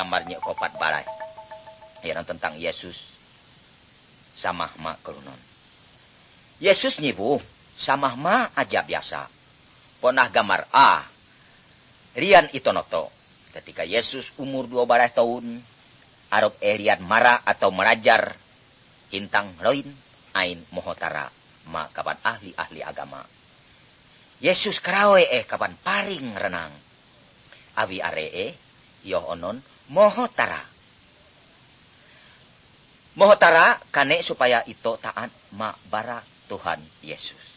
gambarnya kopat balai. Yang tentang Yesus samah ma kelunon. Yesus nyibu samah ma aja biasa. Ponah gambar A. Rian itonoto. Ketika Yesus umur 12 tahun. Arop rian mara atau merajar. Hintang loin ain mohotara. Ma kapan ahli-ahli agama. Yesus karawe kapan paring renang. Abi are yo onon mohotara. Mohotara kane supaya itu taat ma bara Tuhan Yesus.